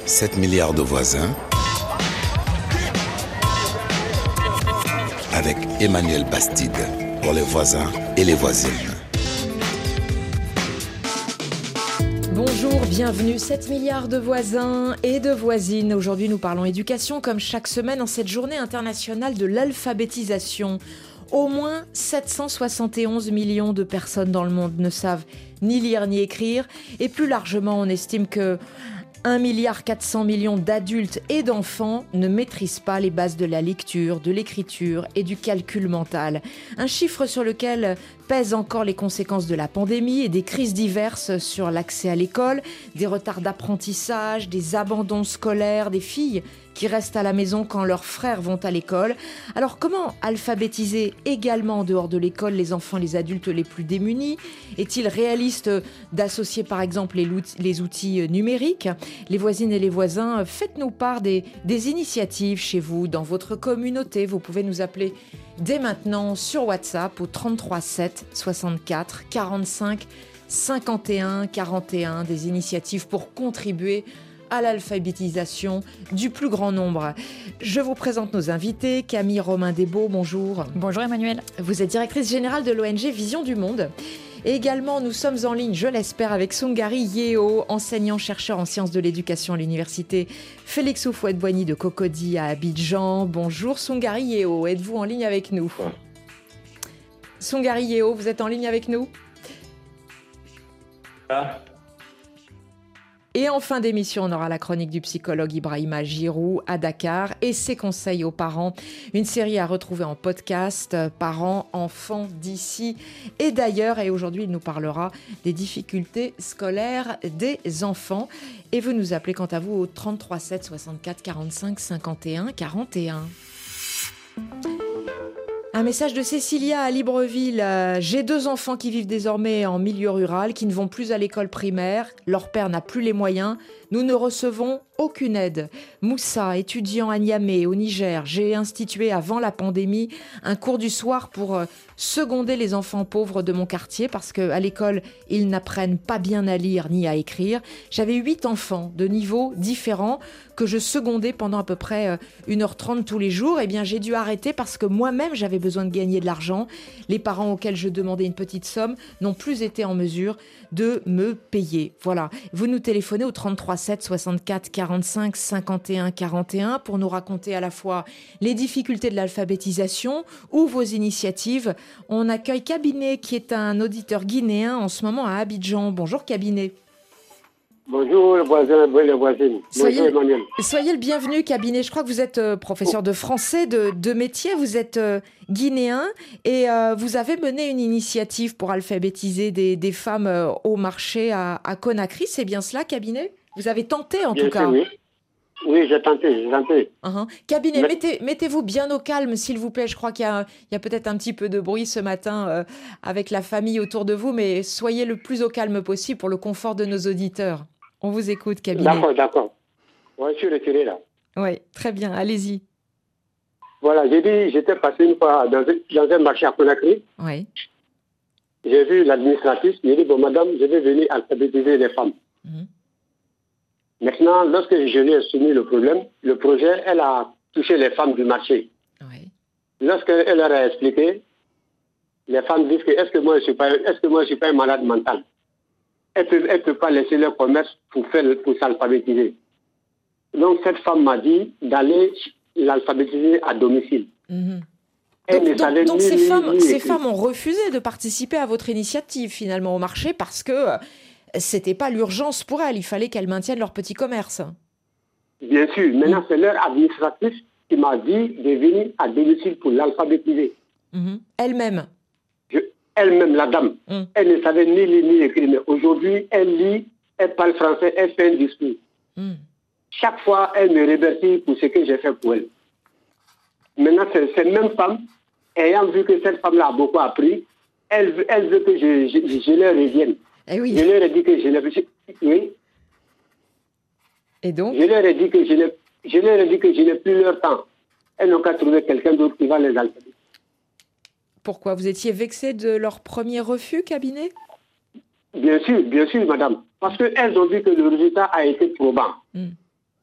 7 milliards de voisins avec Emmanuel Bastide pour les voisins et les voisines. Bonjour, bienvenue, 7 milliards de voisins et de voisines. Aujourd'hui, nous parlons éducation comme chaque semaine en cette journée internationale de l'alphabétisation. Au moins 771 millions de personnes dans le monde ne savent ni lire ni écrire. Et plus largement, on estime que 1,4 milliard d'adultes et d'enfants ne maîtrisent pas les bases de la lecture, de l'écriture et du calcul mental. Un chiffre sur lequel pèsent encore les conséquences de la pandémie et des crises diverses sur l'accès à l'école, des retards d'apprentissage, des abandons scolaires, des filles qui restent à la maison quand leurs frères vont à l'école. Alors comment alphabétiser également en dehors de l'école les enfants et les adultes les plus démunis ? Est-il réaliste d'associer par exemple les outils numériques ? Les voisines et les voisins, faites-nous part des initiatives chez vous, dans votre communauté. Vous pouvez nous appeler dès maintenant sur WhatsApp au 33 7 64 45 51 41. Des initiatives pour contribuer à l'alphabétisation du plus grand nombre. Je vous présente nos invités. Camille Romain-Desbaux, bonjour. Bonjour Emmanuel. Vous êtes directrice générale de l'ONG Vision du Monde. Et également, nous sommes en ligne, je l'espère, avec Sungari Yeo, enseignant-chercheur en sciences de l'éducation à l'université Félix Houphouët-Boigny de Cocody à Abidjan. Bonjour Sungari Yeo, êtes-vous en ligne avec nous ? Sungari Yeo, vous êtes en ligne avec nous ? Et en fin d'émission, on aura la chronique du psychologue Ibrahima Giroux à Dakar et ses conseils aux parents. Une série à retrouver en podcast, parents, enfants d'ici et d'ailleurs. Et aujourd'hui, il nous parlera des difficultés scolaires des enfants. Et vous nous appelez quant à vous au 33 7 64 45 51 41. Un message de Cécilia à Libreville. J'ai 2 enfants qui vivent désormais en milieu rural, qui ne vont plus à l'école primaire. Leur père n'a plus les moyens. Nous ne recevons aucune aide. Moussa, étudiant à Niamey, au Niger, j'ai institué avant la pandémie un cours du soir pour seconder les enfants pauvres de mon quartier parce qu'à l'école, ils n'apprennent pas bien à lire ni à écrire. J'avais 8 enfants de niveaux différents que je secondais pendant à peu près 1h30 tous les jours. Eh bien, j'ai dû arrêter parce que moi-même, j'avais besoin de gagner de l'argent. Les parents auxquels je demandais une petite somme n'ont plus été en mesure de me payer. Voilà. Vous nous téléphonez au 33 7 64 45 51 41 pour nous raconter à la fois les difficultés de l'alphabétisation ou vos initiatives. On accueille Cabinet qui est un auditeur guinéen en ce moment à Abidjan. Bonjour Cabinet. Bonjour les voisins et les voisines. Bonjour Emmanuel. Soyez le bienvenu Cabinet. Je crois que vous êtes professeur de français de métier. Vous êtes guinéen et vous avez mené une initiative pour alphabétiser des femmes au marché à Conakry. C'est bien cela Cabinet ? Vous avez tenté en Bien tout sûr, cas. Oui, j'ai tenté. Cabinet, mettez-vous bien au calme, s'il vous plaît. Je crois qu'il y a peut-être un petit peu de bruit ce matin avec la famille autour de vous, mais soyez le plus au calme possible pour le confort de nos auditeurs. On vous écoute, Cabinet. D'accord. Ouais, je suis retiré là. Oui, très bien, allez-y. Voilà, j'étais passé une fois dans un marché à Conakry. Oui. J'ai vu l'administratrice, j'ai dit, bon madame, je vais venir alphabétiser les femmes. Maintenant, lorsque je lui ai soumis le problème, le projet, elle a touché les femmes du marché. Oui. Lorsqu'elle leur a expliqué, les femmes disent que est-ce que moi je suis pas un malade mental. Elle peut pas laisser leur commerce pour s'alphabétiser. Donc cette femme m'a dit d'aller l'alphabétiser à domicile. Donc ces femmes ont refusé de participer à votre initiative finalement au marché parce que c'était pas l'urgence pour elles, il fallait qu'elles maintiennent leur petit commerce. Bien sûr. Maintenant, c'est leur administratrice qui m'a dit de venir à domicile pour l'alphabétiser. Elle-même. Elle-même, la dame. Elle ne savait ni lire ni écrire, mais aujourd'hui, elle lit, elle parle français, elle fait un discours. Chaque fois, elle me remercie pour ce que j'ai fait pour elle. Maintenant, cette même femme, ayant vu que cette femme-là a beaucoup appris, elle veut que je leur revienne. Eh oui. Je leur ai dit que je n'ai oui. Et donc Je leur ai dit que je n'ai plus leur temps. Elles n'ont qu'à trouver quelqu'un d'autre qui va les alphabétiser. Pourquoi ? Vous étiez vexé de leur premier refus, Cabinet ? Bien sûr, madame. Parce qu'elles ont dit que le résultat a été probant.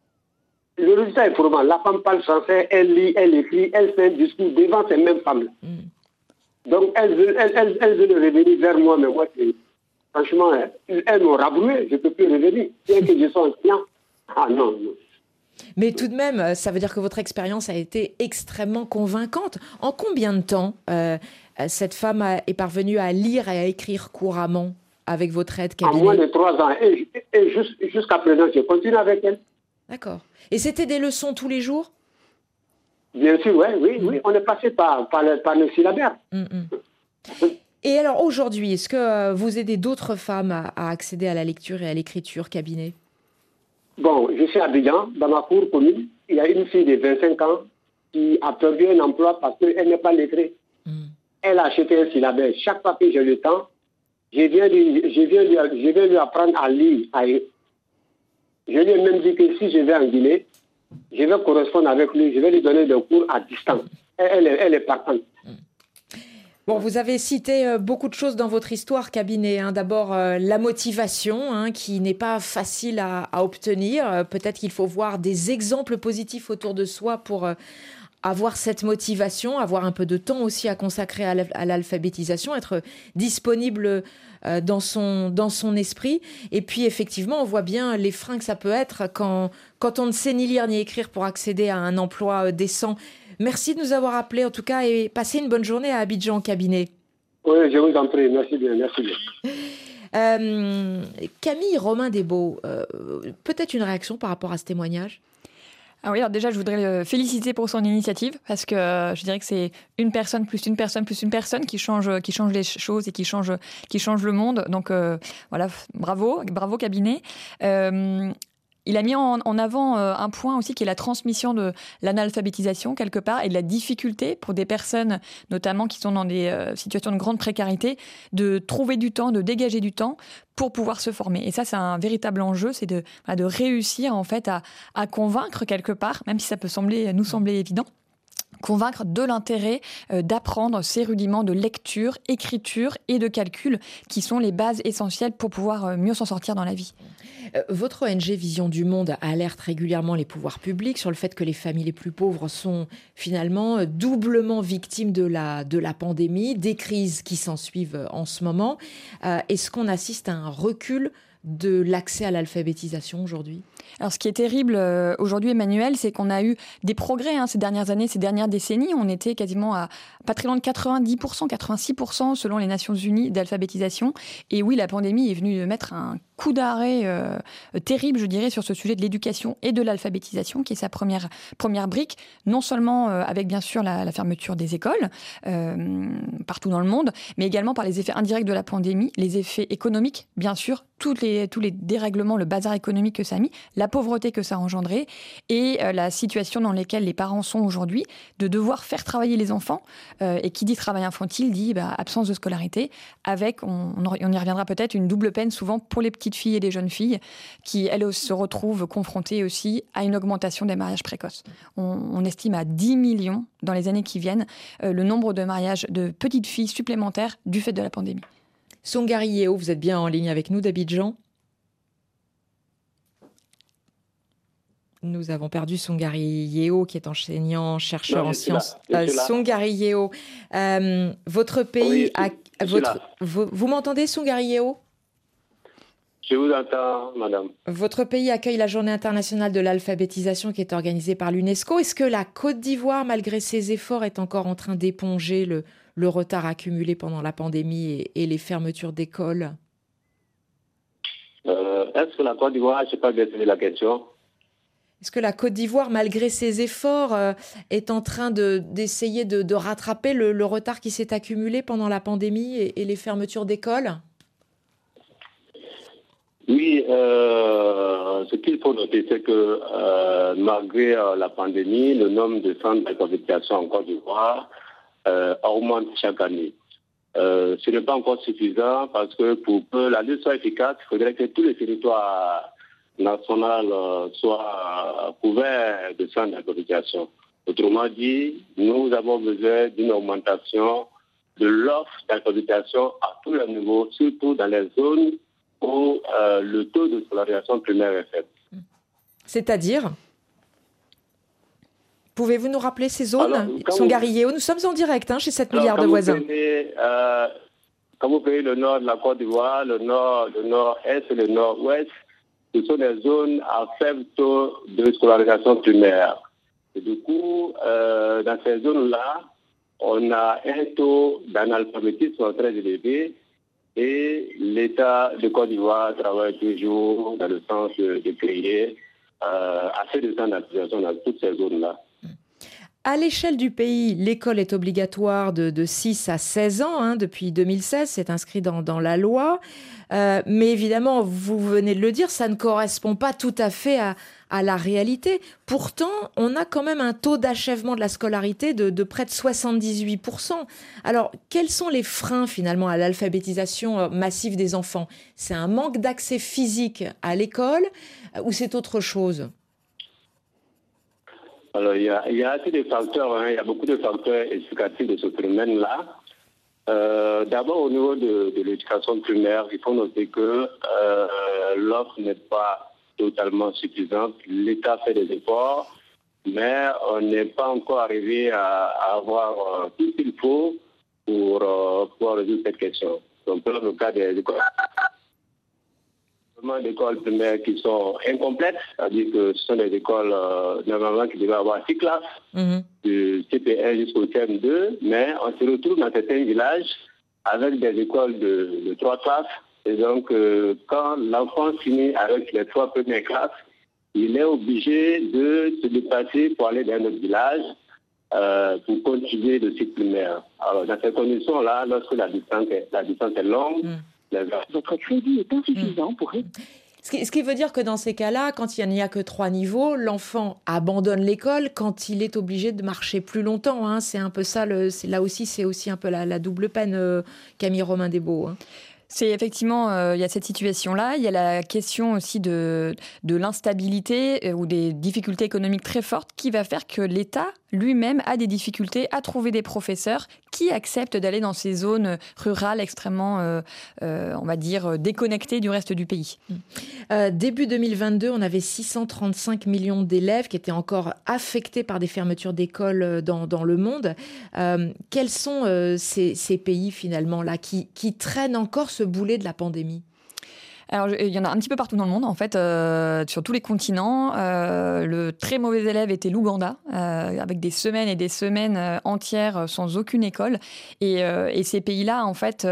Le résultat est probant. La femme parle français, elle lit, elle écrit, elle fait un discours devant ces mêmes femmes-là. Donc, elle veut revenir vers moi, mais moi, franchement, elles m'ont rabroué, je ne peux plus revenir. Bien que je sois enseignant. Ah non. Mais tout de même, ça veut dire que votre expérience a été extrêmement convaincante. En combien de temps cette femme est parvenue à lire et à écrire couramment avec votre aide cabinet? En moins de 3 ans. Et jusqu'à présent, je continue avec elle. D'accord. Et c'était des leçons tous les jours? Bien sûr, oui. On est passé par le syllabaire. Et alors aujourd'hui, est-ce que vous aidez d'autres femmes à accéder à la lecture et à l'écriture cabinet? Bon, je suis à Abidjan, dans ma cour commune. Il y a une fille de 25 ans qui a perdu un emploi parce qu'elle n'est pas lettrée. Elle a acheté un syllabaire. Chaque fois que j'ai le temps, je viens lui apprendre à lire. Je lui ai même dit que si je vais en Guinée, je vais correspondre avec lui, je vais lui donner des cours à distance. Elle est partante. Bon, vous avez cité beaucoup de choses dans votre histoire cabinet. D'abord, la motivation, qui n'est pas facile à obtenir. Peut-être qu'il faut voir des exemples positifs autour de soi pour avoir cette motivation, avoir un peu de temps aussi à consacrer à l'alphabétisation, être disponible dans son esprit. Et puis, effectivement, on voit bien les freins que ça peut être quand on ne sait ni lire ni écrire pour accéder à un emploi décent. Merci de nous avoir appelés, en tout cas, et passez une bonne journée à Abidjan cabinet. Oui, je vous en prie. Merci bien. Camille Romain-Desbaux, peut-être une réaction par rapport à ce témoignage? Ah oui, alors déjà, je voudrais le féliciter pour son initiative parce que je dirais que c'est une personne plus une personne plus une personne qui change les choses et qui change le monde. Donc voilà, bravo cabinet. Il a mis en avant un point aussi qui est la transmission de l'analphabétisation quelque part et de la difficulté pour des personnes notamment qui sont dans des situations de grande précarité de trouver du temps, de dégager du temps pour pouvoir se former. Et ça, c'est un véritable enjeu, c'est de réussir en fait à convaincre quelque part, même si ça peut nous sembler évident, convaincre de l'intérêt d'apprendre ces rudiments de lecture, écriture et de calcul qui sont les bases essentielles pour pouvoir mieux s'en sortir dans la vie. Votre ONG Vision du Monde alerte régulièrement les pouvoirs publics sur le fait que les familles les plus pauvres sont finalement doublement victimes de la pandémie, des crises qui s'ensuivent en ce moment. Est-ce qu'on assiste à un recul de l'accès à l'alphabétisation aujourd'hui? Alors, ce qui est terrible aujourd'hui, Emmanuel, c'est qu'on a eu des progrès ces dernières années, ces dernières décennies. On était quasiment à pas très loin de 90%, 86% selon les Nations Unies d'alphabétisation. Et oui, la pandémie est venue mettre un coup d'arrêt terrible, je dirais, sur ce sujet de l'éducation et de l'alphabétisation, qui est sa première brique, non seulement avec bien sûr la fermeture des écoles partout dans le monde, mais également par les effets indirects de la pandémie, les effets économiques, bien sûr, tous les dérèglements, le bazar économique que ça a mis, la pauvreté que ça a engendré et la situation dans laquelle les parents sont aujourd'hui de devoir faire travailler les enfants. Et qui dit travail infantile dit absence de scolarité, avec, on y reviendra peut-être, une double peine souvent pour les petites filles et les jeunes filles qui, elles, se retrouvent confrontées aussi à une augmentation des mariages précoces. On estime à 10 millions dans les années qui viennent le nombre de mariages de petites filles supplémentaires du fait de la pandémie. Songari Yeo, vous êtes bien en ligne avec nous d'Abidjan? Nous avons perdu Songari Yeo, qui est enseignant, chercheur en sciences. Songari Yeo, votre pays... Vous m'entendez, Songari Yeo? Je vous entends, madame. Votre pays accueille la Journée internationale de l'alphabétisation qui est organisée par l'UNESCO. Est-ce que la Côte d'Ivoire, malgré ses efforts, est encore en train d'éponger le retard accumulé pendant la pandémie et les fermetures d'écoles? Est-ce que la Côte d'Ivoire, je n'ai pas bien saisi la question. Est-ce que la Côte d'Ivoire, malgré ses efforts, est en train d'essayer de rattraper le retard qui s'est accumulé pendant la pandémie et les fermetures d'écoles? Oui, ce qu'il faut noter, c'est que malgré la pandémie, le nombre de centres d'alphabétisation en Côte d'Ivoire augmente chaque année. Ce n'est pas encore suffisant parce que pour que la lutte soit efficace, il faudrait que tous les territoires nationaux soient couverts de centres d'alphabétisation. Autrement dit, nous avons besoin d'une augmentation de l'offre d'alphabétisation à tous les niveaux, surtout dans les zones où le taux de scolarisation primaire est faible. C'est-à-dire ? Pouvez-vous nous rappeler ces zones? Songarilléo, nous sommes en direct chez 7 milliards de voisins. Quand vous prenez le nord de la Côte d'Ivoire, le nord-est et le nord-ouest, ce sont des zones à faible taux de scolarisation primaire. Et du coup, dans ces zones-là, on a un taux d'analphabétisme très élevé et l'État de Côte d'Ivoire travaille toujours dans le sens de créer assez de centres d'application dans toutes ces zones-là. À l'échelle du pays, l'école est obligatoire de 6 à 16 ans depuis 2016, c'est inscrit dans la loi. Mais évidemment, vous venez de le dire, ça ne correspond pas tout à fait à la réalité. Pourtant, on a quand même un taux d'achèvement de la scolarité de près de 78%. Alors, quels sont les freins finalement à l'alphabétisation massive des enfants? C'est un manque d'accès physique à l'école ou c'est autre chose? Alors, il y a assez de facteurs, il y a beaucoup de facteurs explicatifs de ce phénomène-là. D'abord, au niveau de l'éducation primaire, il faut noter que l'offre n'est pas totalement suffisante. L'État fait des efforts, mais on n'est pas encore arrivé à avoir tout ce qu'il faut pour pouvoir résoudre cette question. Donc, dans le cas des écoles primaires qui sont incomplètes, c'est-à-dire que ce sont des écoles normalement qui devaient avoir 6 classes, du CP1 jusqu'au CM2, mais on se retrouve dans certains villages avec des écoles de 3 classes. Et donc, quand l'enfant finit avec les 3 premières classes, il est obligé de se déplacer pour aller dans un autre village pour continuer le cycle primaire. Alors, dans ces conditions-là, lorsque la distance est longue, votre crédit est insuffisant pour... Ce qui veut dire que dans ces cas-là, quand il n'y a que 3 niveaux, l'enfant abandonne l'école quand il est obligé de marcher plus longtemps. C'est un peu ça, c'est aussi un peu la double peine, Camille Romain-Desbaux. C'est effectivement, il y a cette situation-là. Il y a la question aussi de l'instabilité ou des difficultés économiques très fortes qui va faire que l'État lui-même a des difficultés à trouver des professeurs qui acceptent d'aller dans ces zones rurales extrêmement, on va dire, déconnectées du reste du pays. Début 2022, on avait 635 millions d'élèves qui étaient encore affectés par des fermetures d'écoles dans le monde. Quels sont ces pays finalement là qui traînent encore ce boulet de la pandémie? Alors, il y en a un petit peu partout dans le monde, en fait, sur tous les continents. Le très mauvais élève était l'Ouganda, avec des semaines et des semaines entières sans aucune école. Et ces pays-là, en fait,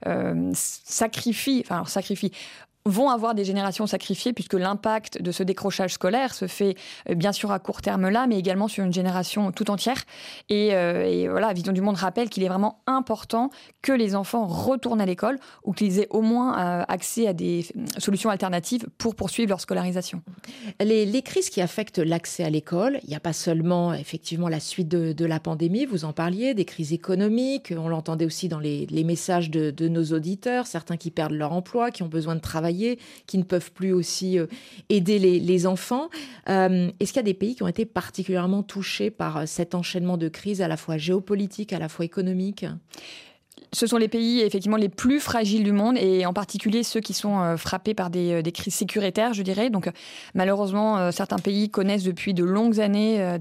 vont avoir des générations sacrifiées puisque l'impact de ce décrochage scolaire se fait bien sûr à court terme là, mais également sur une génération tout entière. Et voilà, Vision du Monde rappelle qu'il est vraiment important que les enfants retournent à l'école ou qu'ils aient au moins accès à des solutions alternatives pour poursuivre leur scolarisation. Les crises qui affectent l'accès à l'école, il n'y a pas seulement effectivement la suite de la pandémie, vous en parliez, des crises économiques, on l'entendait aussi dans les messages de nos auditeurs, certains qui perdent leur emploi, qui ont besoin de travailler, qui ne peuvent plus aussi aider les enfants. Est-ce qu'il y a des pays qui ont été particulièrement touchés par cet enchaînement de crises à la fois géopolitiques, à la fois économiques ? Ce sont les pays effectivement les plus fragiles du monde et en particulier ceux qui sont frappés par des crises sécuritaires, je dirais. Donc malheureusement, certains pays connaissent depuis de longues années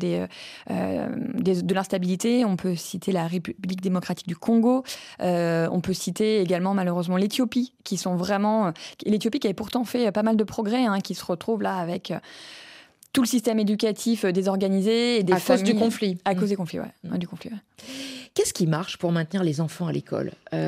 de l'instabilité. On peut citer la République démocratique du Congo. On peut citer également malheureusement l'Éthiopie, l'Éthiopie qui avait pourtant fait pas mal de progrès, qui se retrouve là avec... tout le système éducatif désorganisé et des familles... À cause du conflit. À cause des conflits, du conflit, Qu'est-ce qui marche pour maintenir les enfants à l'école ?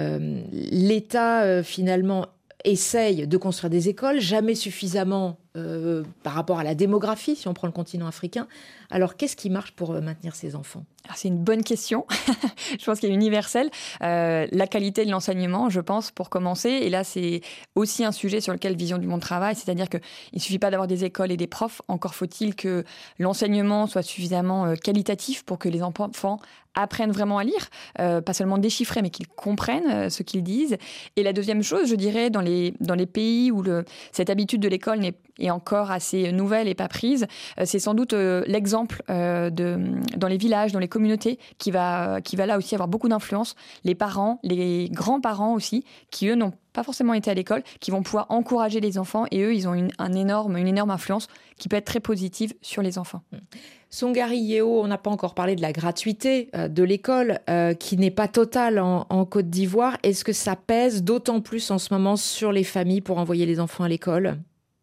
L'État, finalement, essaye de construire des écoles, jamais suffisamment par rapport à la démographie, si on prend le continent africain. Alors, qu'est-ce qui marche pour maintenir ces enfants ? Alors, c'est une bonne question. Je pense qu'elle est universelle. La qualité de l'enseignement, je pense, pour commencer. Et là, c'est aussi un sujet sur lequel Vision du Monde travaille. C'est-à-dire qu'il ne suffit pas d'avoir des écoles et des profs. Encore faut-il que l'enseignement soit suffisamment qualitatif pour que les enfants apprennent vraiment à lire. Pas seulement déchiffrer, mais qu'ils comprennent ce qu'ils disent. Et la deuxième chose, je dirais, dans les pays où cette habitude de l'école est encore assez nouvelle et pas prise, c'est sans doute l'exemple dans les villages, dans les communautés, qui va là aussi avoir beaucoup d'influence. Les parents, les grands-parents aussi, qui eux n'ont pas forcément été à l'école, qui vont pouvoir encourager les enfants. Et eux, ils ont une énorme influence qui peut être très positive sur les enfants. Songari Yeo, on n'a pas encore parlé de la gratuité de l'école, qui n'est pas totale en Côte d'Ivoire. Est-ce que ça pèse d'autant plus en ce moment sur les familles pour envoyer les enfants à l'école ?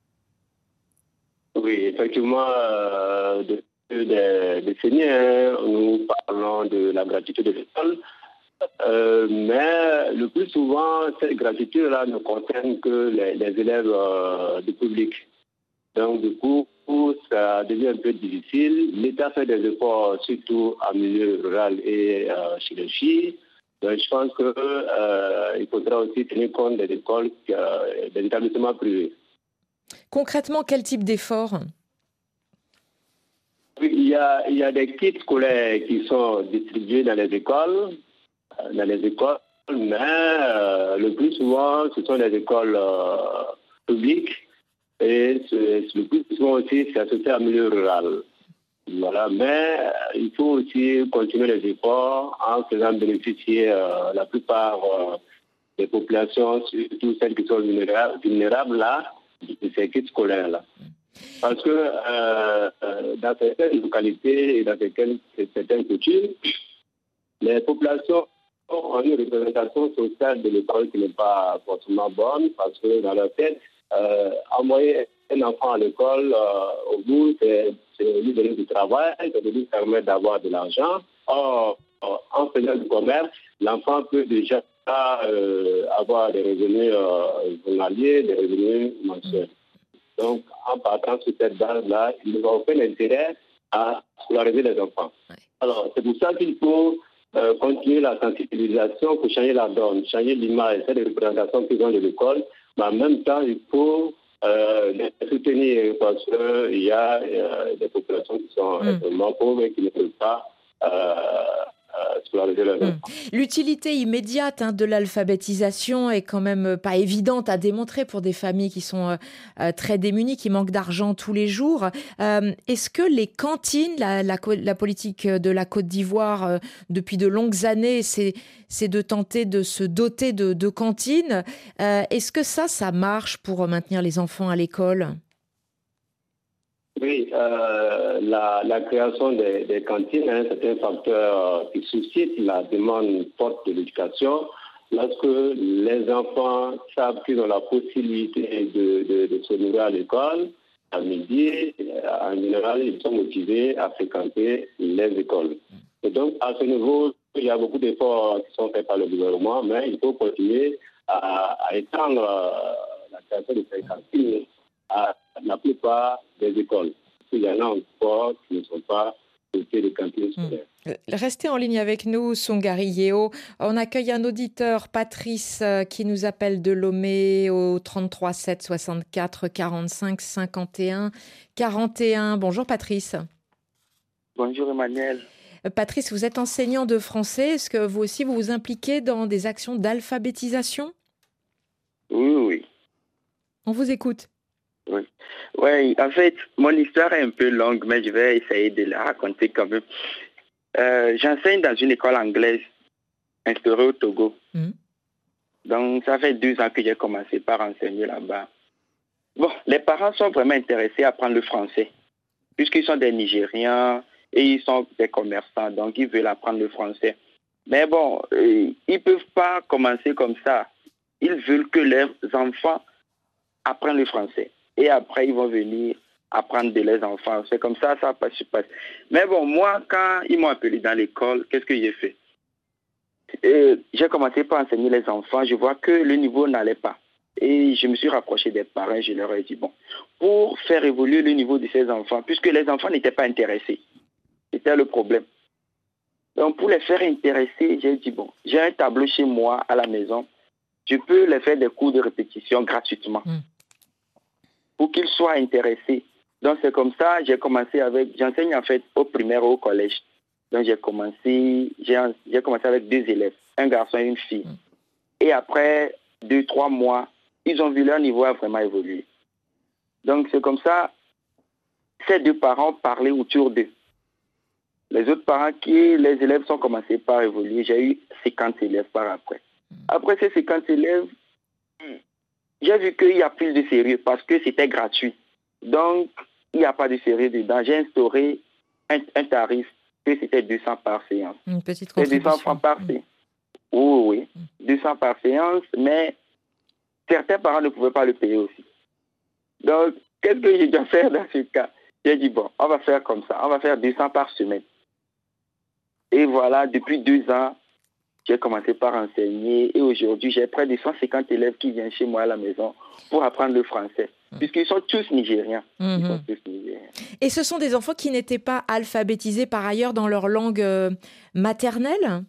Oui, effectivement, depuis des décennies, nous parlons de la gratuité de l'école. Mais le plus souvent, cette gratuité-là ne concerne que les élèves du public. Donc, du coup, ça devient un peu difficile. L'État fait des efforts, surtout en milieu rural et chez les filles. Donc, je pense qu'il faudra aussi tenir compte des écoles, des établissements privés. Concrètement, quel type d'efforts ? Il y a des kits scolaires qui sont distribués dans les écoles, mais le plus souvent, ce sont les écoles publiques. Et le plus souvent aussi, c'est associé à milieu rural. Voilà. Mais il faut aussi continuer les efforts en faisant bénéficier la plupart des populations, surtout celles qui sont vulnérables là, de ces kits scolaires-là. Parce que dans certaines localités et dans certaines coutumes, les populations ont une représentation sociale de l'école qui n'est pas forcément bonne, parce que dans leur tête, envoyer un enfant à l'école, au bout, c'est lui donner du travail, c'est lui permettre d'avoir de l'argent. Or, en faisant du commerce, l'enfant peut déjà avoir des revenus journaliers, des revenus mensuels. Donc, en partant sur cette base-là, il n'y a aucun intérêt à scolariser les enfants. Alors, c'est pour ça qu'il faut continuer la sensibilisation pour changer la donne, changer l'image, cette représentation qu'ils ont de l'école. Mais en même temps, il faut les soutenir parce qu'il y a des populations qui sont extrêmement pauvres et qui ne peuvent pas scolariser leurs enfants. L'utilité immédiate de l'alphabétisation est quand même pas évidente à démontrer pour des familles qui sont très démunies, qui manquent d'argent tous les jours. Est-ce que les cantines, la politique de la Côte d'Ivoire depuis de longues années, c'est de tenter de se doter de cantines. Est-ce que ça marche pour maintenir les enfants à l'école ? Oui, la création des cantines, c'est un facteur qui suscite la demande forte de l'éducation. Lorsque les enfants savent qu'ils ont la possibilité de se nourrir à l'école, à midi, en général, ils sont motivés à fréquenter les écoles. Et donc, à ce niveau, il y a beaucoup d'efforts qui sont faits par le gouvernement, mais il faut continuer à étendre la création de ces cantines à la plupart des écoles. Il y en a encore qui ne sont pas dotées de cantines scolaires. Restez en ligne avec nous, Songari Yeo. On accueille un auditeur, Patrice, qui nous appelle de Lomé au 33 7 64 45 51 41. Bonjour Patrice. Bonjour Emmanuel. Patrice, vous êtes enseignant de français. Est-ce que vous aussi vous impliquez dans des actions d'alphabétisation ? Oui. On vous écoute. Oui, en fait, mon histoire est un peu longue, mais je vais essayer de la raconter quand même. J'enseigne dans une école anglaise instaurée au Togo. Donc, ça fait 2 ans que j'ai commencé par enseigner là-bas. Bon, les parents sont vraiment intéressés à apprendre le français, puisqu'ils sont des Nigérians et ils sont des commerçants, donc ils veulent apprendre le français. Mais bon, ils ne peuvent pas commencer comme ça. Ils veulent que leurs enfants apprennent le français. Et après, ils vont venir apprendre de leurs enfants. C'est comme ça se passe. Mais bon, moi, quand ils m'ont appelé dans l'école, qu'est-ce que j'ai fait ? J'ai commencé par enseigner les enfants. Je vois que le niveau n'allait pas. Et je me suis rapproché des parents. Je leur ai dit, bon, pour faire évoluer le niveau de ces enfants, puisque les enfants n'étaient pas intéressés, c'était le problème. Donc, pour les faire intéresser, j'ai dit, bon, j'ai un tableau chez moi à la maison. Je peux les faire des cours de répétition gratuitement. Pour qu'ils soient intéressés. Donc, c'est comme ça, j'enseigne en fait au primaire et au collège. Donc, j'ai commencé avec 2 élèves, un garçon et une fille. Et après 2-3 mois, ils ont vu leur niveau a vraiment évolué. Donc, c'est comme ça, ces 2 parents parlaient autour d'eux. Les autres parents, les élèves sont commencés par évoluer. J'ai eu 50 élèves par après. Après ces 50 élèves, j'ai vu qu'il y a plus de sérieux parce que c'était gratuit. Donc, il n'y a pas de sérieux dedans. J'ai instauré un tarif que c'était 200 par séance. Une petite contribution. 200 francs par séance. Oui. 200 par séance, mais certains parents ne pouvaient pas le payer aussi. Donc, qu'est-ce que je dois faire dans ce cas? J'ai dit, bon, on va faire comme ça. On va faire 200 par semaine. Et voilà, depuis 2 ans, j'ai commencé par enseigner. Et aujourd'hui, j'ai près de 150 élèves qui viennent chez moi à la maison pour apprendre le français. Puisqu'ils sont tous nigériens. Ils sont tous nigériens. Et ce sont des enfants qui n'étaient pas alphabétisés par ailleurs dans leur langue maternelle?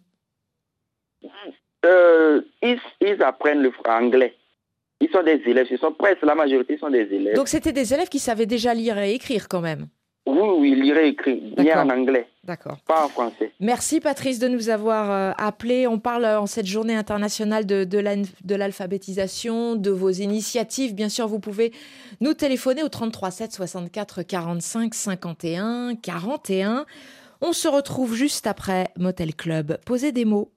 Ils apprennent le anglais. Ils sont des élèves. Ce sont presque la majorité sont des élèves. Donc c'était des élèves qui savaient déjà lire et écrire quand même? Oui, lire et écrire. Bien en anglais. D'accord. Pas en français. Merci Patrice de nous avoir appelés. On parle en cette journée internationale de l'alphabétisation, de vos initiatives. Bien sûr, vous pouvez nous téléphoner au 33 7 64 45 51 41. On se retrouve juste après Motel Club. Posez des mots.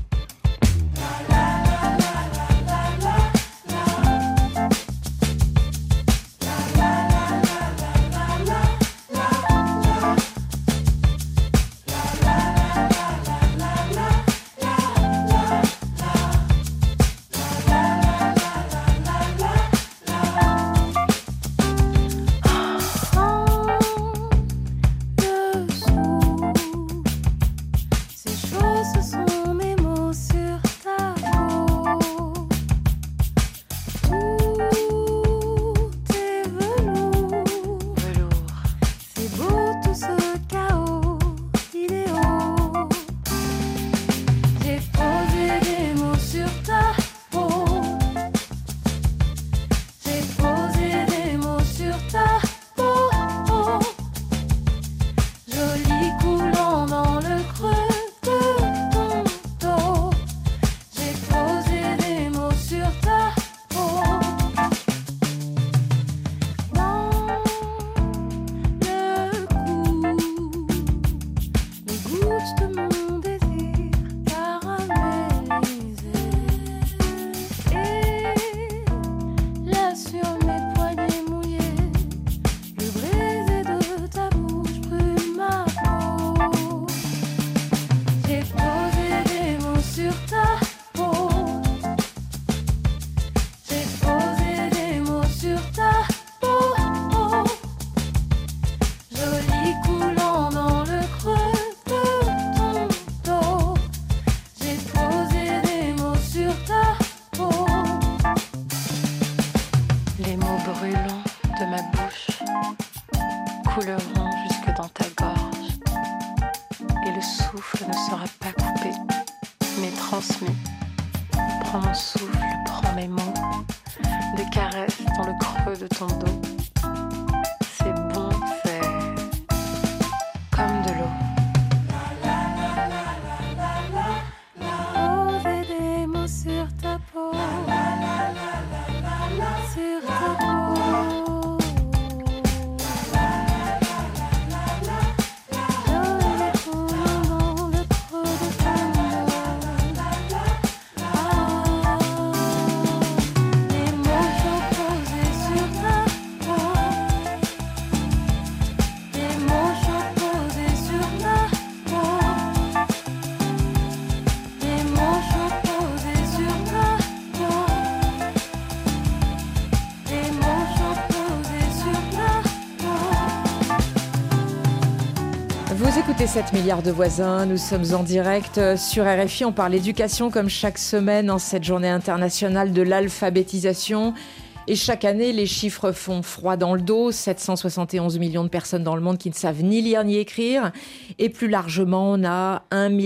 Vous écoutez 7 milliards de voisins, nous sommes en direct sur RFI, on parle éducation comme chaque semaine en cette journée internationale de l'alphabétisation. Et chaque année, les chiffres font froid dans le dos, 771 millions de personnes dans le monde qui ne savent ni lire ni écrire. Et plus largement, on a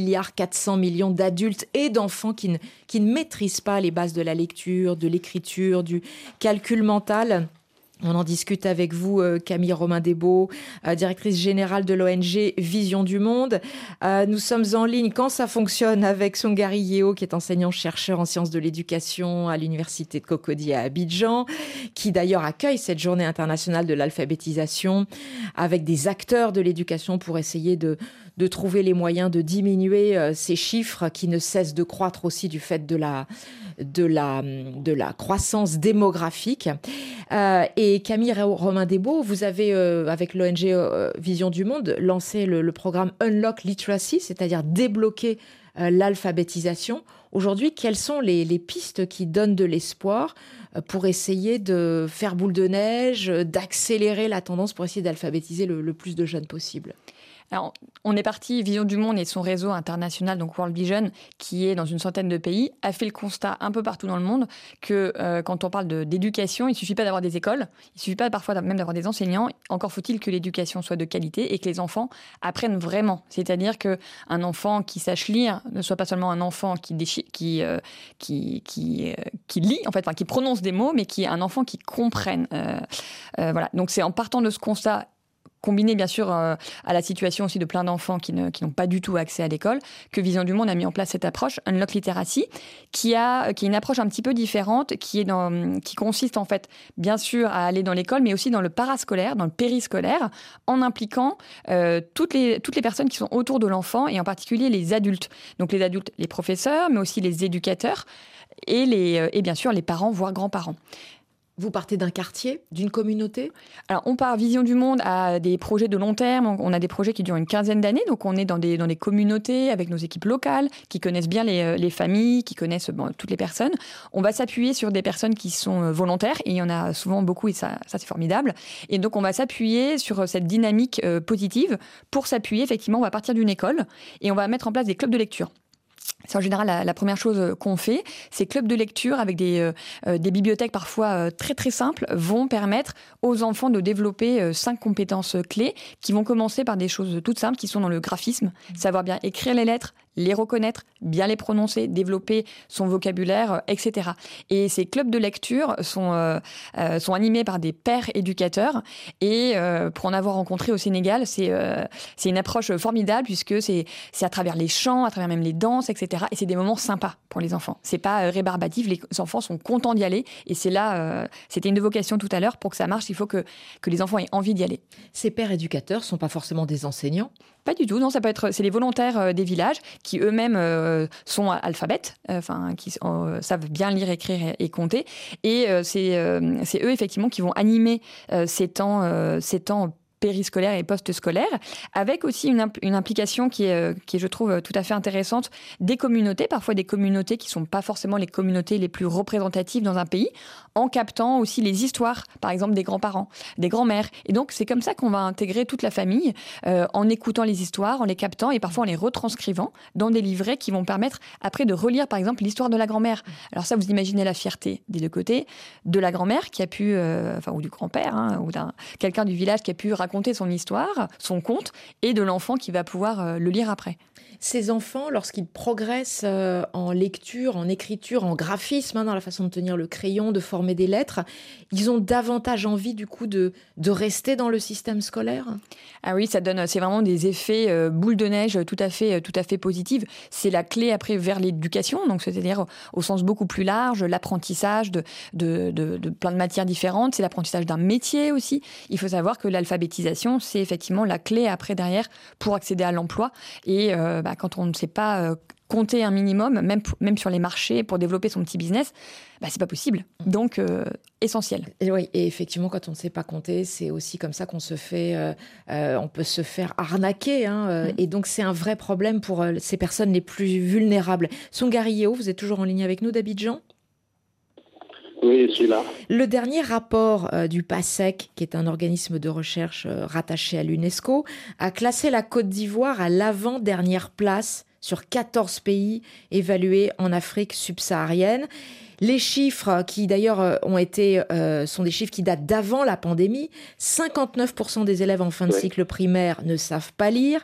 1,4 milliard d'adultes et d'enfants qui ne maîtrisent pas les bases de la lecture, de l'écriture, du calcul mental. On en discute avec vous, Camille Romain-Desbaux, directrice générale de l'ONG Vision du Monde. Nous sommes en ligne, quand ça fonctionne, avec Songari Yeo, qui est enseignant-chercheur en sciences de l'éducation à l'université de Cocody à Abidjan, qui d'ailleurs accueille cette journée internationale de l'alphabétisation avec des acteurs de l'éducation pour essayer de trouver les moyens de diminuer ces chiffres qui ne cessent de croître aussi du fait de de la croissance démographique. Et Camille Romain-Desbaux, vous avez, avec l'ONG Vision du Monde, lancé le programme Unlock Literacy, c'est-à-dire débloquer l'alphabétisation. Aujourd'hui, quelles sont les pistes qui donnent de l'espoir pour essayer de faire boule de neige, d'accélérer la tendance pour essayer d'alphabétiser le plus de jeunes possible ? Alors, on est parti, Vision du Monde et son réseau international, donc World Vision, qui est dans une centaine de pays, a fait le constat un peu partout dans le monde que quand on parle d'éducation, il ne suffit pas d'avoir des écoles, il ne suffit pas parfois même d'avoir des enseignants, encore faut-il que l'éducation soit de qualité et que les enfants apprennent vraiment. C'est-à-dire qu'un enfant qui sache lire ne soit pas seulement un enfant qui lit, en fait, enfin, qui prononce des mots, mais qui est un enfant qui comprenne. Voilà. Donc c'est en partant de ce constat, combiné bien sûr à la situation aussi de plein d'enfants qui n'ont pas du tout accès à l'école, que Vision du Monde a mis en place cette approche Unlock Literacy, qui est une approche un petit peu différente, qui consiste en fait bien sûr à aller dans l'école, mais aussi dans le parascolaire, dans le périscolaire, en impliquant toutes les personnes qui sont autour de l'enfant, et en particulier les adultes. Donc les adultes, les professeurs, mais aussi les éducateurs, et bien sûr les parents, voire grands-parents. Vous partez d'un quartier, d'une communauté ? Alors, on part Vision du Monde à des projets de long terme. On a des projets qui durent une quinzaine d'années. Donc, on est dans des communautés avec nos équipes locales qui connaissent bien les familles, qui connaissent toutes les personnes. On va s'appuyer sur des personnes qui sont volontaires. Et il y en a souvent beaucoup et ça c'est formidable. Et donc, on va s'appuyer sur cette dynamique positive. Pour s'appuyer, effectivement, on va partir d'une école et on va mettre en place des clubs de lecture. C'est en général la première chose qu'on fait. Ces clubs de lecture avec des bibliothèques parfois très très simples vont permettre aux enfants de développer 5 compétences clés qui vont commencer par des choses toutes simples qui sont dans le graphisme, savoir bien écrire les lettres, les reconnaître, bien les prononcer, développer son vocabulaire, etc. Et ces clubs de lecture sont animés par des pères éducateurs. Et pour en avoir rencontré au Sénégal, c'est une approche formidable puisque c'est à travers les chants, à travers même les danses, etc. Et c'est des moments sympas pour les enfants. C'est pas rébarbatif, les enfants sont contents d'y aller. Et c'est là, c'était une de vos questions tout à l'heure, pour que ça marche, il faut que les enfants aient envie d'y aller. Ces pères éducateurs ne sont pas forcément des enseignants ? Pas du tout, non, c'est les volontaires des villages qui eux-mêmes sont alphabètes, qui savent bien lire, écrire et compter. Et c'est eux, effectivement, qui vont animer ces temps périscolaire et post-scolaire, avec aussi une implication qui est, je trouve, tout à fait intéressante des communautés, parfois des communautés qui ne sont pas forcément les communautés les plus représentatives dans un pays, en captant aussi les histoires, par exemple, des grands-parents, des grands-mères. Et donc, c'est comme ça qu'on va intégrer toute la famille, en écoutant les histoires, en les captant et parfois en les retranscrivant dans des livrets qui vont permettre après de relire, par exemple, l'histoire de la grand-mère. Alors ça, vous imaginez la fierté des deux côtés, de la grand-mère qui a pu, ou du grand-père, ou quelqu'un du village qui a pu raconter son histoire, son conte, et de l'enfant qui va pouvoir le lire après. Ces enfants, lorsqu'ils progressent en lecture, en écriture, en graphisme, dans la façon de tenir le crayon, de former des lettres, ils ont davantage envie du coup de rester dans le système scolaire ? Ah oui, c'est vraiment des effets boule de neige tout à fait positifs. C'est la clé après vers l'éducation, donc c'est-à-dire au sens beaucoup plus large, l'apprentissage de plein de matières différentes, c'est l'apprentissage d'un métier aussi. Il faut savoir que l'alphabétisation, c'est effectivement la clé après derrière pour accéder à l'emploi. Et quand on ne sait pas compter un minimum, même sur les marchés, pour développer son petit business, c'est pas possible. Donc, essentiel. Et oui, et effectivement, quand on ne sait pas compter, c'est aussi comme ça qu'on se fait, on peut se faire arnaquer. Et donc, c'est un vrai problème pour ces personnes les plus vulnérables. Sungari Yeo, vous êtes toujours en ligne avec nous d'Abidjan ? Oui, je suis là. Le dernier rapport du PASEC, qui est un organisme de recherche rattaché à l'UNESCO, a classé la Côte d'Ivoire à l'avant-dernière place sur 14 pays évalués en Afrique subsaharienne. Les chiffres qui d'ailleurs sont des chiffres qui datent d'avant la pandémie. 59% des élèves en fin de cycle primaire ne savent pas lire.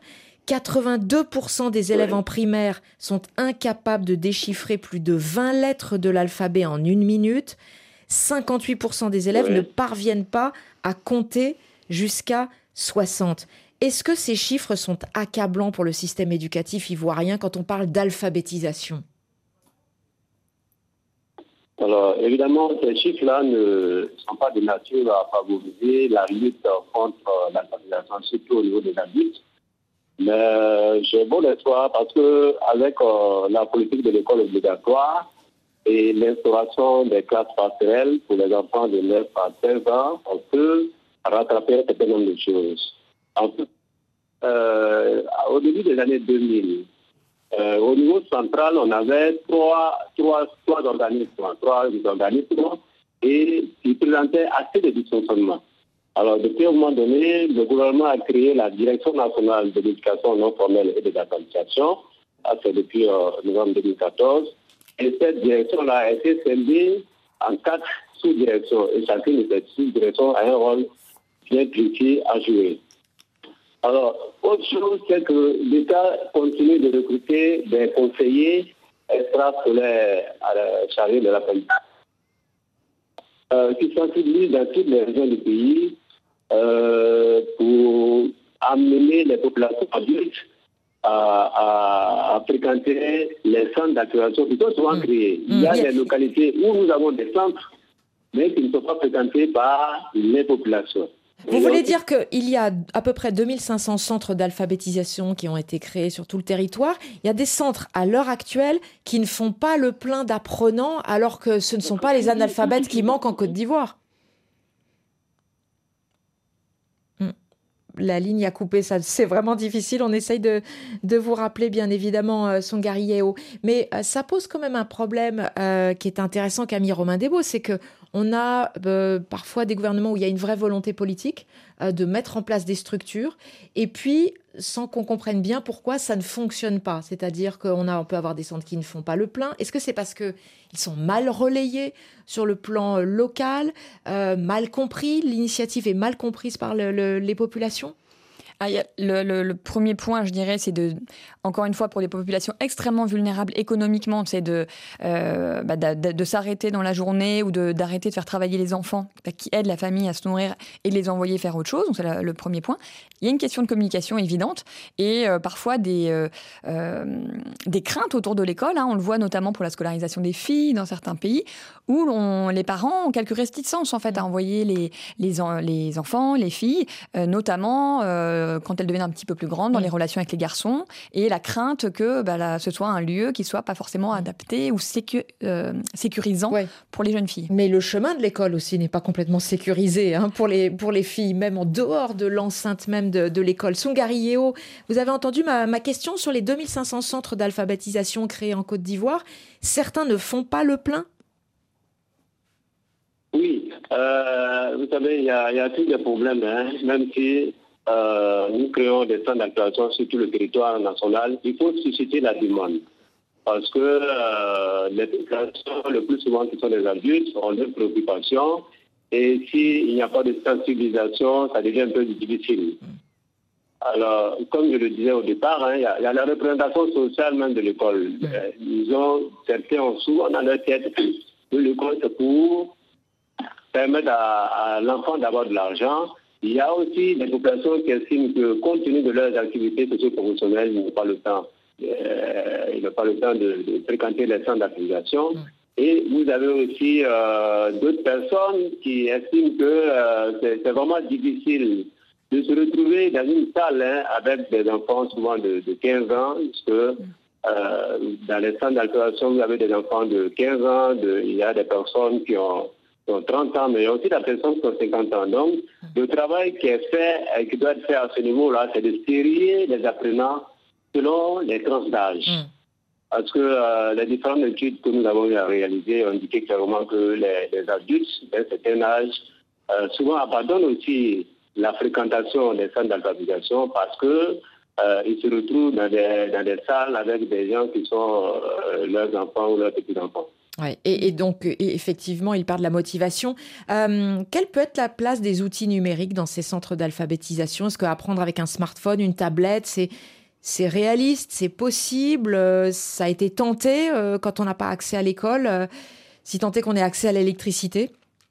82% des élèves en primaire sont incapables de déchiffrer plus de 20 lettres de l'alphabet en 1 minute. 58% des élèves ne parviennent pas à compter jusqu'à 60. Est-ce que ces chiffres sont accablants pour le système éducatif ivoirien quand on parle d'alphabétisation ? Alors, évidemment, ces chiffres-là ne sont pas de nature à favoriser la lutte contre l'alphabétisation, surtout au niveau des adultes. Mais j'ai bon espoir parce que avec la politique de l'école obligatoire, et l'instauration des classes passerelles pour les enfants de 9 à 16 ans, on peut rattraper un certain nombre de choses. Au début des années 2000, au niveau central, on avait trois organismes et ils présentaient assez de dysfonctionnements. Alors, depuis un moment donné, le gouvernement a créé la Direction nationale de l'éducation non formelle et de l'apprentissage. C'est depuis novembre 2014. Et cette direction-là a été scindée en 4 sous-directions. Et chacune de ces sous-directions a un rôle bien précis à jouer. Alors, autre chose, c'est que l'État continue de recruter des conseillers extrascolaires chargés de l'apprentissage qui sensibilisent dans toutes les régions du pays pour amener les populations adultes à fréquenter les centres d'activation qui sont souvent créés. Il y a des localités où nous avons des centres, mais qui ne sont pas fréquentés par les populations. Vous voulez dire qu'il y a à peu près 2500 centres d'alphabétisation qui ont été créés sur tout le territoire. Il y a des centres à l'heure actuelle qui ne font pas le plein d'apprenants alors que ce ne sont pas les analphabètes qui manquent en Côte d'Ivoire. La ligne a coupé, ça c'est vraiment difficile. On essaye de vous rappeler bien évidemment Songari Yeo. Mais ça pose quand même un problème qui est intéressant qu'a mis Romain Desbaux, c'est qu'on a parfois des gouvernements où il y a une vraie volonté politique de mettre en place des structures et puis sans qu'on comprenne bien pourquoi ça ne fonctionne pas. C'est-à-dire on peut avoir des centres qui ne font pas le plein. Est-ce que c'est parce qu'ils sont mal relayés sur le plan local, mal compris, l'initiative est mal comprise par les populations ? Le premier point, je dirais, c'est encore une fois, pour des populations extrêmement vulnérables économiquement, c'est de s'arrêter dans la journée ou d'arrêter de faire travailler les enfants qui aident la famille à se nourrir et de les envoyer faire autre chose. Donc, c'est le premier point. Il y a une question de communication évidente et parfois des craintes autour de l'école. On le voit notamment pour la scolarisation des filles dans certains pays où les parents ont quelques réticences en fait à envoyer les enfants, les filles, notamment quand elles deviennent un petit peu plus grandes dans les relations avec les garçons, et la crainte que ce soit un lieu qui soit pas forcément adapté ou sécurisant pour les jeunes filles. Mais le chemin de l'école aussi n'est pas complètement sécurisé pour les filles, même en dehors de l'enceinte même de l'école. Songari Yeo, vous avez entendu ma question sur les 2500 centres d'alphabétisation créés en Côte d'Ivoire. Certains ne font pas le plein ? Oui, vous savez, il y a tous des problèmes, même si nous créons des centres d'activation sur tout le territoire national, il faut susciter la demande. Parce que les populations, le plus souvent, qui sont des adultes, ont des préoccupations. Et s'il n'y a pas de sensibilisation, ça devient un peu difficile. Alors, comme je le disais au départ, il y a la représentation sociale même de l'école. Certains ont souvent dans leur tête que l'école, c'est pour permettre à l'enfant d'avoir de l'argent. Il y a aussi des populations qui estiment que, compte tenu de leurs activités socio-professionnelles, ils n'ont pas le temps. Ils n'ont pas le temps de fréquenter les centres d'activation. Et vous avez aussi d'autres personnes qui estiment que c'est vraiment difficile de se retrouver dans une salle avec des enfants souvent de 15 ans, parce que dans les centres d'activation, vous avez des enfants de 15 ans, il y a des personnes qui ont 30 ans, mais il y a aussi des personnes qui ont 50 ans. Donc, le travail qui est fait et qui doit être fait à ce niveau-là, c'est de stériler les apprenants selon les tranches d'âge. Parce que les différentes études que nous avons réalisées ont indiqué clairement que les adultes d'un certain âge souvent abandonnent aussi la fréquentation des centres d'alphabétisation parce que ils se retrouvent dans des salles avec des gens qui sont leurs enfants ou leurs petits-enfants. Ouais, et donc, effectivement, il parle de la motivation. Quelle peut être la place des outils numériques dans ces centres d'alphabétisation ? Est-ce qu'apprendre avec un smartphone, une tablette, c'est réaliste, c'est possible, ça a été tenté quand on n'a pas accès à l'école, si tant est qu'on ait accès à l'électricité ?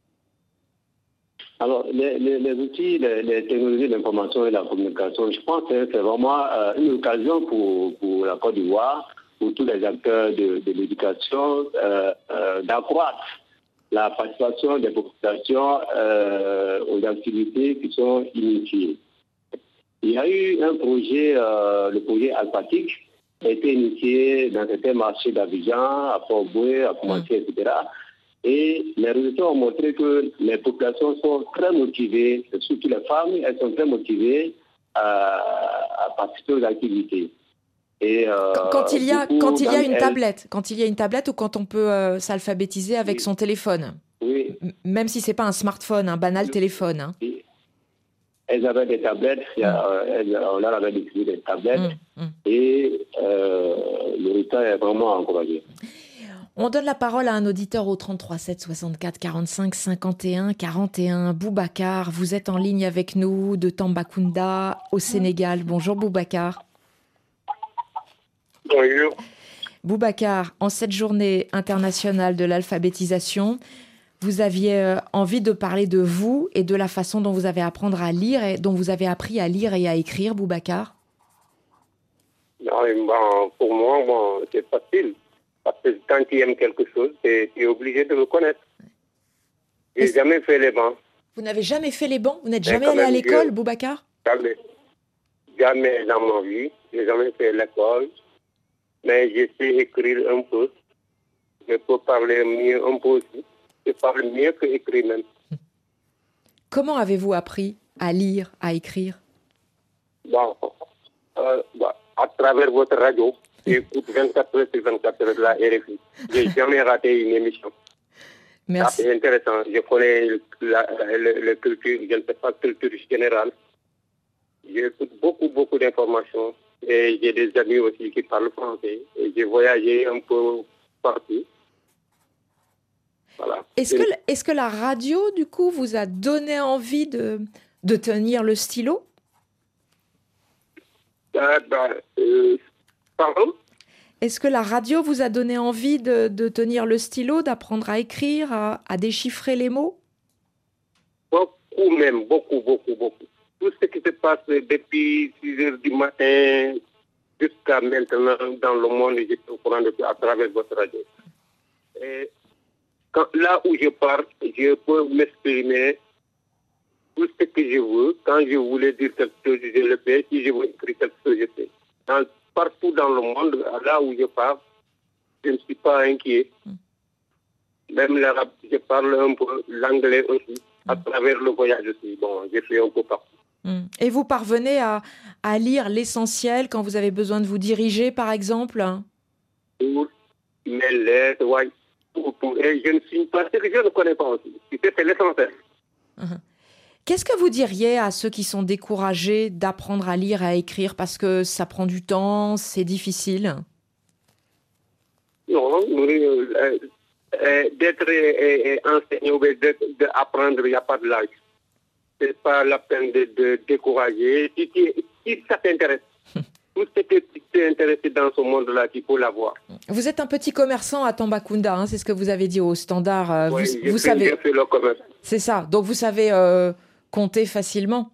Alors, les outils, les technologies de l'information et de la communication, je pense que c'est vraiment une occasion pour la Côte d'Ivoire, pour tous les acteurs de l'éducation, d'accroître la participation des populations aux activités qui sont initiées. Il y a eu un projet, le projet Alphatic, a été initié dans certains marchés d'Abidjan, à Port-Boué, à Koumassi, etc. Et les résultats ont montré que les populations sont très motivées, surtout les femmes, elles sont très motivées à participer aux activités. Et, quand il y a une tablette ou quand on peut s'alphabétiser avec son téléphone. Oui. Même si c'est pas un smartphone, un banal téléphone. Hein. Elles avaient des tablettes, on leur avait distribué des tablettes et le résultat est vraiment encouragé. On donne la parole à un auditeur au 33 7 64 45 51 41. Boubacar, vous êtes en ligne avec nous de Tambacounda au Sénégal. Bonjour Boubacar. Bonjour. Boubacar, en cette journée internationale de l'alphabétisation, vous aviez envie de parler de vous et de la façon dont vous avez appris à lire et à écrire, Boubacar. Pour moi, c'est facile. Parce que quand tu aimes quelque chose, tu es obligé de le connaître. Je n'ai jamais fait les bancs. Vous n'avez jamais fait les bancs? Vous n'êtes jamais allé à l'école, Boubacar? Jamais dans ma vie. Je n'ai jamais fait l'école. Mais je sais écrire un peu. Je peux parler mieux un peu aussi. Je parle mieux qu'écrire même. Comment avez-vous appris à lire, à écrire? À travers votre radio. J'écoute 24 heures sur 24 heures de la RFI. Je n'ai jamais raté une émission. Merci. C'est intéressant. Je connais la culture, je ne sais pas, culture générale. J'écoute beaucoup d'informations. Et j'ai des amis aussi qui parlent français. Et j'ai voyagé un peu partout. Voilà. Est-ce que la radio, du coup, vous a donné envie de tenir le stylo? Pardon? Est-ce que la radio vous a donné envie de tenir le stylo, d'apprendre à écrire, à déchiffrer les mots? Beaucoup même, beaucoup. Tout ce qui se passe depuis 6 heures du matin jusqu'à maintenant dans le monde, je suis au courant à travers votre radio. Et là où je pars, je peux m'exprimer tout ce que je veux. Quand je voulais dire quelque chose, je le fais. Si je veux écrire quelque chose, je fais. Partout dans le monde, là où je pars, je ne suis pas inquiet. Même l'arabe, je parle un peu l'anglais aussi, à travers le voyage aussi. Bon, je suis un peu partout. Et vous parvenez à lire l'essentiel quand vous avez besoin de vous diriger, par exemple? Pour mes lettres, oui. Tout. Et je ne suis pas ce que je ne connais pas aussi. C'est l'essentiel. Qu'est-ce que vous diriez à ceux qui sont découragés d'apprendre à lire et à écrire parce que ça prend du temps, c'est difficile? Non, d'être enseigné ou d'apprendre, il n'y a pas de l'âge. Ce n'est pas la peine de décourager. Si ça t'intéresse, tout ce que tu t'es intéressé dans ce monde-là, il faut l'avoir. Vous êtes un petit commerçant à Tambacounda, hein, c'est ce que vous avez dit au Standard. Oui, vous savez. J'ai fait le commerce. C'est ça, donc vous savez compter facilement?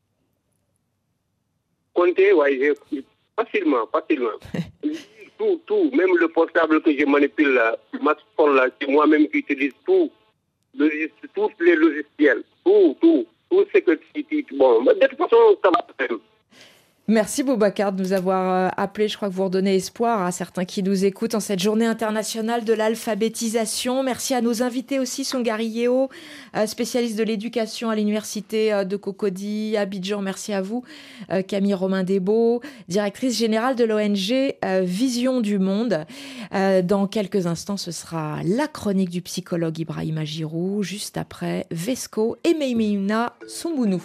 Compter, oui, facilement. tout, même le portable que je manipule là, le smartphone là, c'est moi-même qui utilise tous les logiciels, tout ce que tu... Bon, de toute façon, ça va faire. Merci Boubacar de nous avoir appelé. Je crois que vous redonnez espoir à certains qui nous écoutent en cette journée internationale de l'alphabétisation. Merci à nos invités aussi, Sungari Yeo, spécialiste de l'éducation à l'université de Cocody, Abidjan. Merci à vous. Camille Romain-Desbaux, directrice générale de l'ONG Vision du Monde. Dans quelques instants, ce sera la chronique du psychologue Ibrahima Giroux, juste après Vesco et Meimina Sumbounou.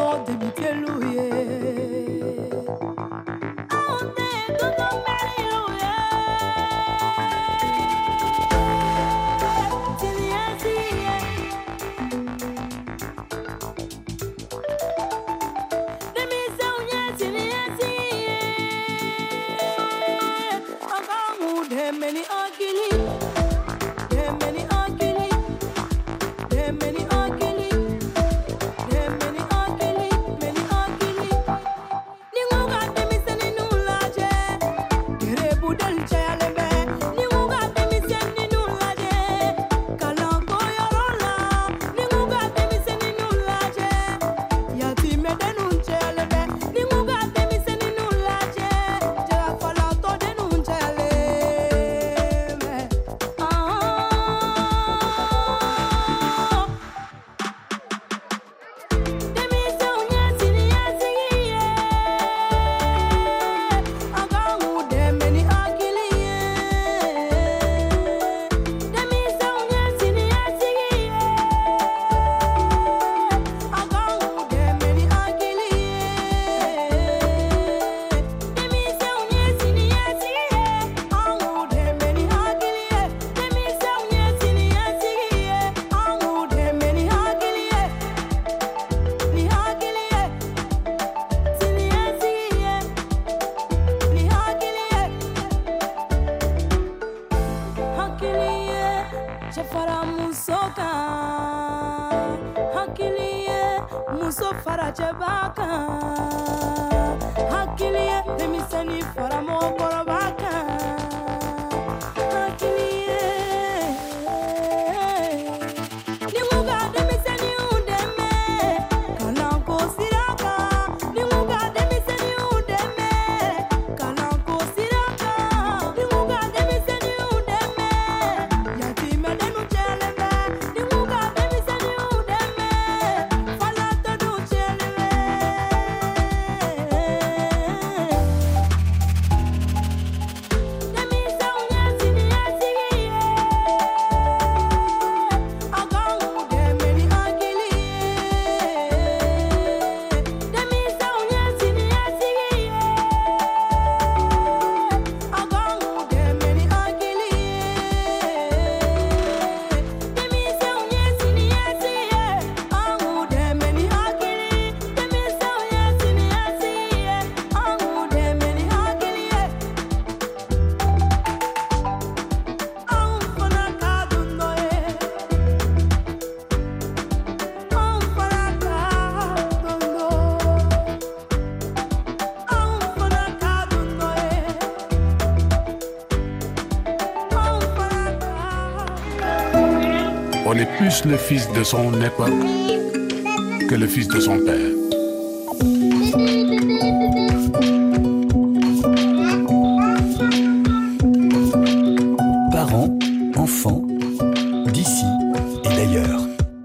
Hello. On est plus le fils de son époque que le fils de son père. Parents, enfants, d'ici et d'ailleurs.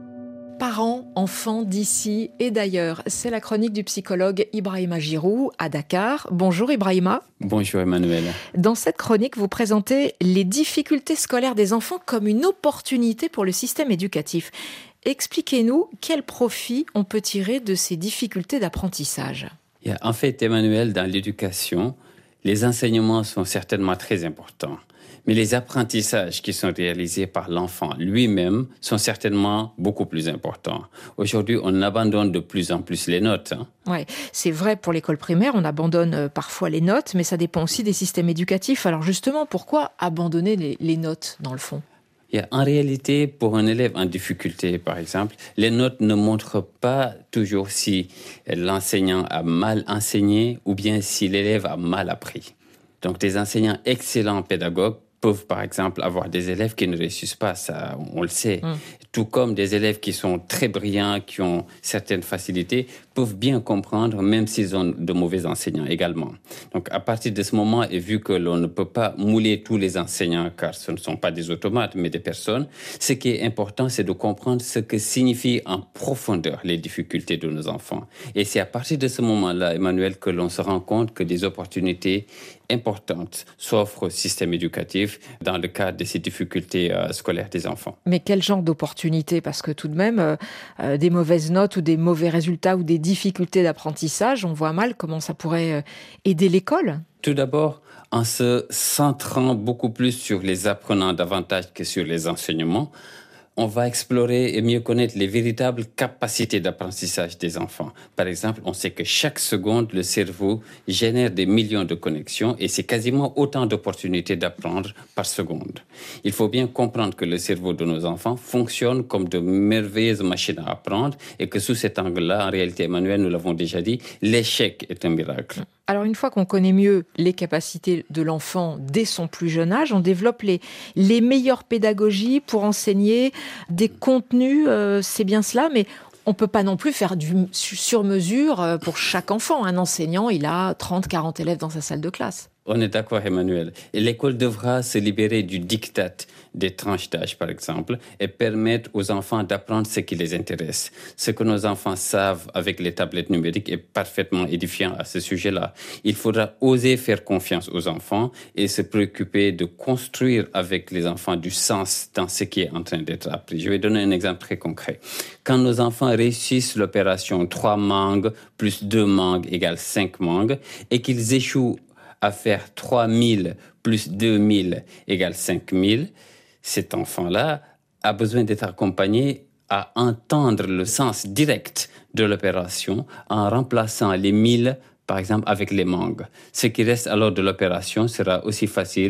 Parents, enfants d'ici et d'ailleurs. C'est la chronique du psychologue Ibrahima Giroux à Dakar. Bonjour Ibrahima. Bonjour Emmanuel. Dans cette chronique, vous présentez les difficultés scolaires des enfants comme une opportunité pour le système éducatif. Expliquez-nous quel profit on peut tirer de ces difficultés d'apprentissage. En fait, Emmanuel, dans l'éducation, les enseignements sont certainement très importants. Mais les apprentissages qui sont réalisés par l'enfant lui-même sont certainement beaucoup plus importants. Aujourd'hui, on abandonne de plus en plus les notes. Ouais, c'est vrai pour l'école primaire, on abandonne parfois les notes, mais ça dépend aussi des systèmes éducatifs. Alors justement, pourquoi abandonner les notes dans le fond ? En réalité, pour un élève en difficulté, par exemple, les notes ne montrent pas toujours si l'enseignant a mal enseigné ou bien si l'élève a mal appris. Donc, des enseignants excellents pédagogues peuvent, par exemple, avoir des élèves qui ne réussissent pas, ça, on le sait. Tout comme des élèves qui sont très brillants, qui ont certaines facilités, peuvent bien comprendre, même s'ils ont de mauvais enseignants également. Donc, à partir de ce moment, et vu que l'on ne peut pas mouler tous les enseignants, car ce ne sont pas des automates, mais des personnes, ce qui est important, c'est de comprendre ce que signifient en profondeur les difficultés de nos enfants. Et c'est à partir de ce moment-là, Emmanuel, que l'on se rend compte que des opportunités importantes s'offrent au système éducatif dans le cadre de ces difficultés scolaires des enfants. Mais quel genre d'opportunités ? Parce que tout de même, des mauvaises notes ou des mauvais résultats ou des difficultés d'apprentissage, on voit mal comment ça pourrait aider l'école. Tout d'abord, en se centrant beaucoup plus sur les apprenants davantage que sur les enseignements, on va explorer et mieux connaître les véritables capacités d'apprentissage des enfants. Par exemple, on sait que chaque seconde, le cerveau génère des millions de connexions et c'est quasiment autant d'opportunités d'apprendre par seconde. Il faut bien comprendre que le cerveau de nos enfants fonctionne comme de merveilleuses machines à apprendre et que sous cet angle-là, en réalité, Emmanuel, nous l'avons déjà dit, l'échec est un miracle. Alors une fois qu'on connaît mieux les capacités de l'enfant dès son plus jeune âge, on développe les meilleures pédagogies pour enseigner des contenus, c'est bien cela, mais on ne peut pas non plus faire du sur-mesure pour chaque enfant. Un enseignant, il a 30-40 élèves dans sa salle de classe. On est d'accord, Emmanuel. Et l'école devra se libérer du diktat des tranches d'âge, par exemple, et permettre aux enfants d'apprendre ce qui les intéresse. Ce que nos enfants savent avec les tablettes numériques est parfaitement édifiant à ce sujet-là. Il faudra oser faire confiance aux enfants et se préoccuper de construire avec les enfants du sens dans ce qui est en train d'être appris. Je vais donner un exemple très concret. Quand nos enfants réussissent l'opération 3 mangues plus 2 mangues égale 5 mangues et qu'ils échouent à faire 3000 plus 2000 égale 5000, cet enfant-là a besoin d'être accompagné à entendre le sens direct de l'opération en remplaçant les 1000, par exemple, avec les mangues. Ce qui reste alors de l'opération sera aussi facile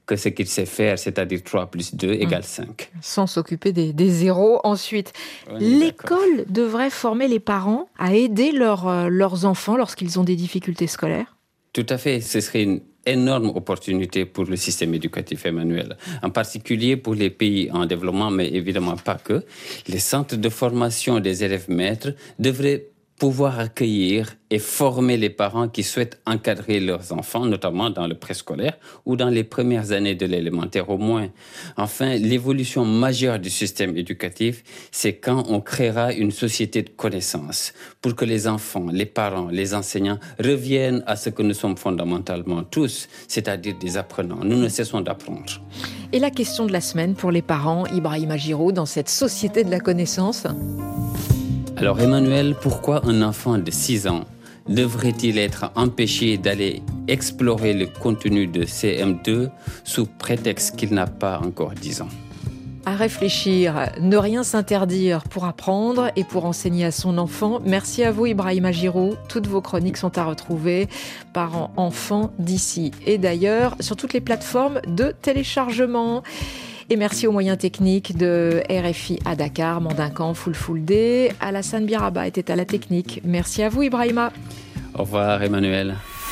que ce qu'il sait faire, c'est-à-dire 3 plus 2 égale 5. Sans s'occuper des zéros ensuite. L'école devrait former les parents à aider leurs enfants lorsqu'ils ont des difficultés scolaires ? Tout à fait, ce serait une énorme opportunité pour le système éducatif, Emmanuel. En particulier pour les pays en développement, mais évidemment pas que. Les centres de formation des élèves maîtres devraient pouvoir accueillir et former les parents qui souhaitent encadrer leurs enfants, notamment dans le préscolaire ou dans les premières années de l'élémentaire au moins. Enfin, l'évolution majeure du système éducatif, c'est quand on créera une société de connaissances pour que les enfants, les parents, les enseignants reviennent à ce que nous sommes fondamentalement tous, c'est-à-dire des apprenants. Nous ne cessons d'apprendre. Et la question de la semaine pour les parents, Ibrahima Giraud, dans cette société de la connaissance ? Alors Emmanuel, pourquoi un enfant de 6 ans devrait-il être empêché d'aller explorer le contenu de CM2 sous prétexte qu'il n'a pas encore 10 ans ? À réfléchir, ne rien s'interdire pour apprendre et pour enseigner à son enfant. Merci à vous Ibrahima Giraud. Toutes vos chroniques sont à retrouver, parents, enfants, d'ici et d'ailleurs, sur toutes les plateformes de téléchargement. Et merci aux moyens techniques de RFI à Dakar, Mandinkan, Fulfulde. Alassane Biraba était à la technique. Merci à vous, Ibrahima. Au revoir, Emmanuel.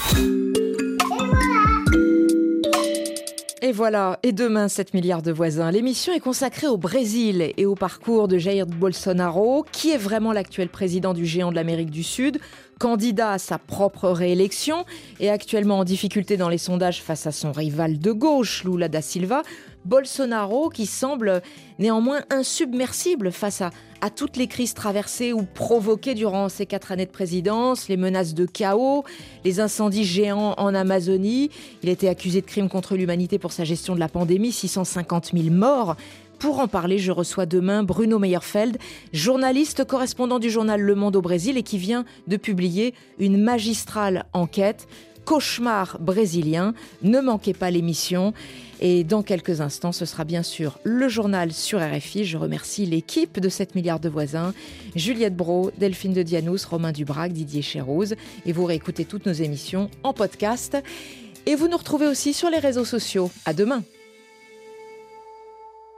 Et voilà, et demain, 7 milliards de voisins. L'émission est consacrée au Brésil et au parcours de Jair Bolsonaro, qui est vraiment l'actuel président du géant de l'Amérique du Sud, candidat à sa propre réélection et actuellement en difficulté dans les sondages face à son rival de gauche, Lula da Silva. Bolsonaro qui semble néanmoins insubmersible face à toutes les crises traversées ou provoquées durant ces 4 années de présidence, les menaces de chaos, les incendies géants en Amazonie. Il a été accusé de crimes contre l'humanité pour sa gestion de la pandémie, 650 000 morts. Pour en parler, je reçois demain Bruno Meyerfeld, journaliste correspondant du journal Le Monde au Brésil et qui vient de publier une magistrale enquête. Cauchemar brésilien, ne manquez pas l'émission. Et dans quelques instants, ce sera bien sûr le journal sur RFI. Je remercie l'équipe de 7 milliards de voisins, Juliette Brault, Delphine de Dianous, Romain Dubrac, Didier Chérouz. Et vous réécoutez toutes nos émissions en podcast. Et vous nous retrouvez aussi sur les réseaux sociaux. À demain.